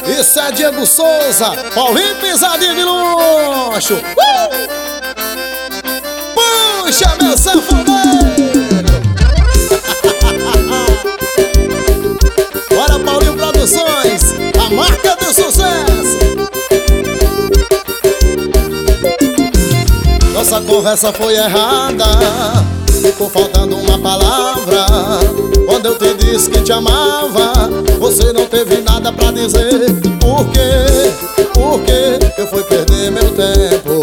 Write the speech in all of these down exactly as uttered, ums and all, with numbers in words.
Isso é Diego Souza, Paulinho Pisadinha de luxo. uh! Puxa, meu sanfoneiro. Bora, Paulinho Produções, a marca do sucesso. Nossa conversa foi errada, ficou faltando uma palavra. Quando eu te disse que te amava, você não teve nada pra dizer. Por quê? Por quê? Eu fui perder meu tempo.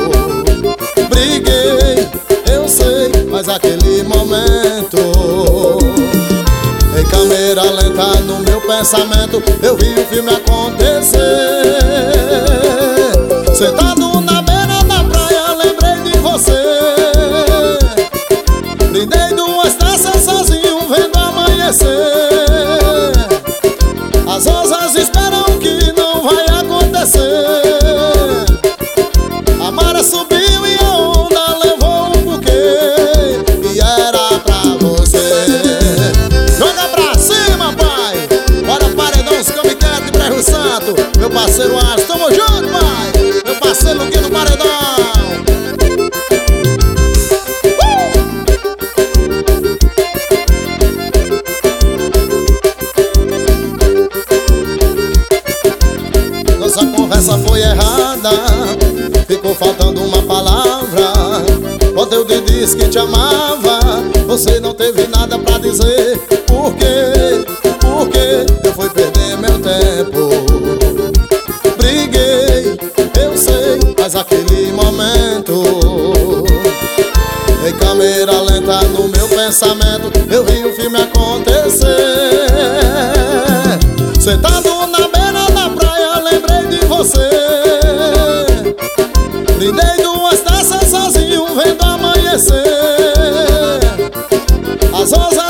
Briguei, eu sei, mas aquele momento, em câmera lenta no meu pensamento, eu vi o filme acontecer. Sentado na beira da praia, lembrei de você. Brindei duas taças sozinho, vendo amanhecer. As rosas esperam que não vai acontecer. A maré subiu e a onda levou um buquê, e era pra você. Joga pra cima, pai. Bora, paredão, os Camiquete, Brejo Santo. Meu parceiro Ars, tamo junto, pai. Meu parceiro Luquinho do Paredão. Nossa conversa foi errada, ficou faltando uma palavra. Quando eu te disse que te amava, você não teve nada pra dizer. Por quê? Por quê? Eu fui perder meu tempo. Briguei, eu sei, mas aquele momento, em câmera lenta no meu pensamento, eu vi o filme acontecer. Sentado na beira da praia, lembrei de você. Brindei duas taças sozinho, vendo amanhecer. As rosas